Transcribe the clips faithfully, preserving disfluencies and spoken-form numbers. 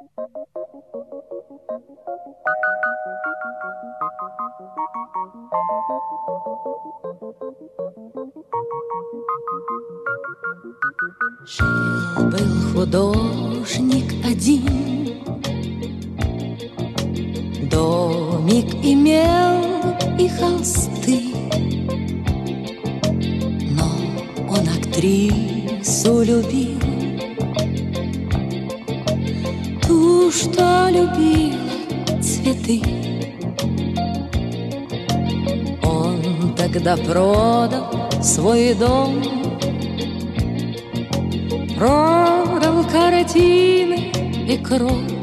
Жил-был художник один, домик имел и холсты, но он актрису любил, ту, что любила цветы. Он тогда продал свой дом, продал картины и кровь,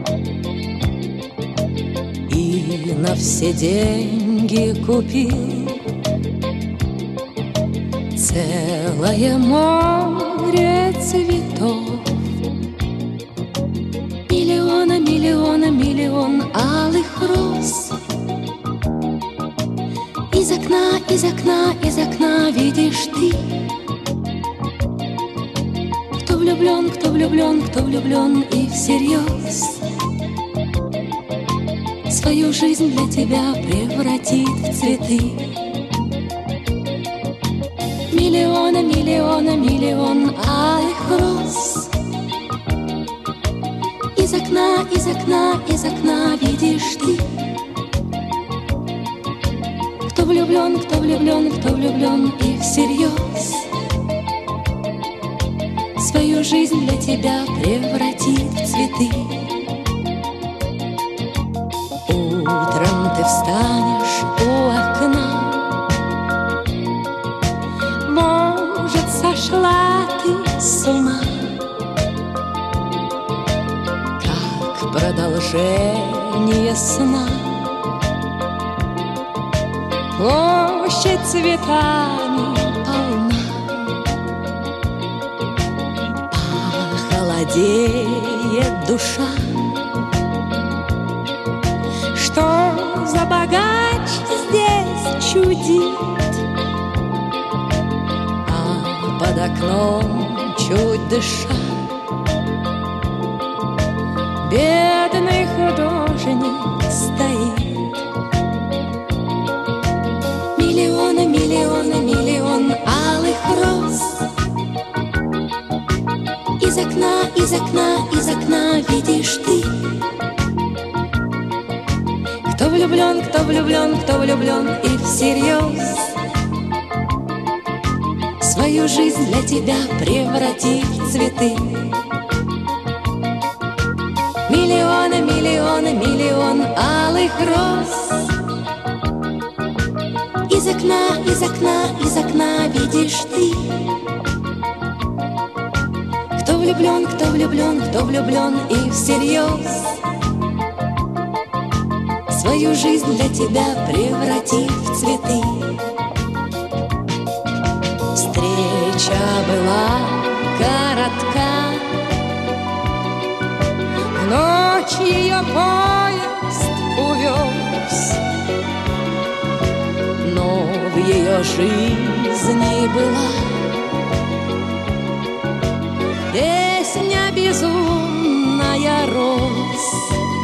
и на все деньги купил целое море цветов. Миллиона, миллиона, миллион алых роз. Из окна, из окна, из окна видишь ты. Кто влюблен, кто влюблен, кто влюблен и всерьез свою жизнь для тебя превратит в цветы. Миллиона, миллиона, миллион алых роз. Из окна, из окна, из окна видишь ты. Кто влюблен, кто влюблен, кто влюблен и всерьез свою жизнь для тебя превратит в цветы. Утром ты встанешь у окна, может, сошла ты с ума, как продолжение сна. Площадь цветами полна, похолодеет душа. Что за богач здесь чудит, а под окном чуть дыша бедный художник стоит. Миллиона, миллиона, миллион алых роз. Из окна, из окна, из окна видишь ты. Кто влюблен, кто влюблен, кто влюблен и всерьез свою жизнь для тебя превратит в цветы. Миллионы, миллионы, миллион алых роз. Из окна, из окна, из окна видишь ты. Кто влюблен, кто влюблен, кто влюблен и всерьез свою жизнь для тебя превратит в цветы. Встреча была коротка, в ночь ее поезд увез, но в ее жизни была песня безумная роз.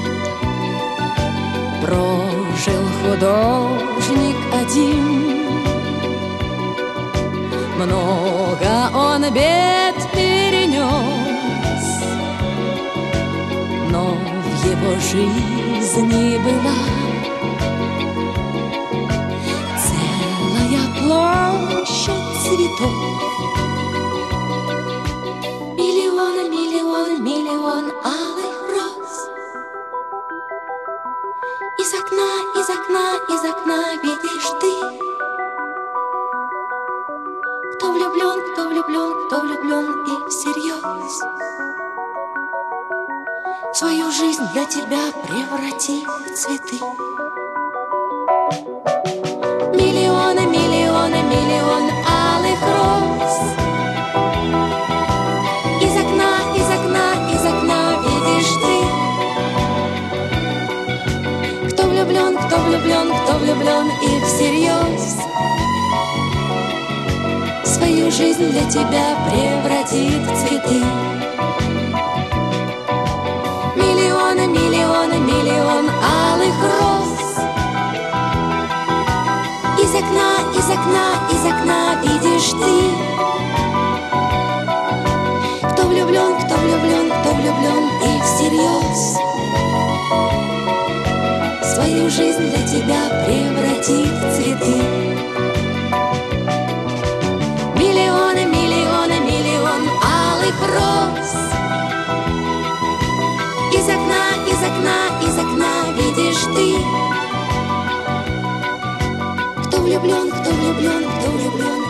Прожил художник один, много он бед перенес, но в его жизни была целая площадь цветов. Миллион, миллион, миллион алых роз. Из окна, из окна, из окна видишь ты. Кто влюблен, кто влюблен, кто влюблен и всерьез свою жизнь для тебя преврати в цветы. Миллионы, миллионы, миллион алых роз. Из окна, из окна, из окна видишь ты. Кто влюблен, кто влюблен, кто влюблен и всерьез свою жизнь для тебя превратит в цветы. Миллионы, окна, из окна видишь ты. Кто влюблен, кто влюблен, кто влюблен и всерьез свою жизнь для тебя превратит в цветы. Миллионы, миллионы, миллион алых роз. Из окна, из окна, из окна видишь ты. Кто влюблен, кто влюблен, кто влюблен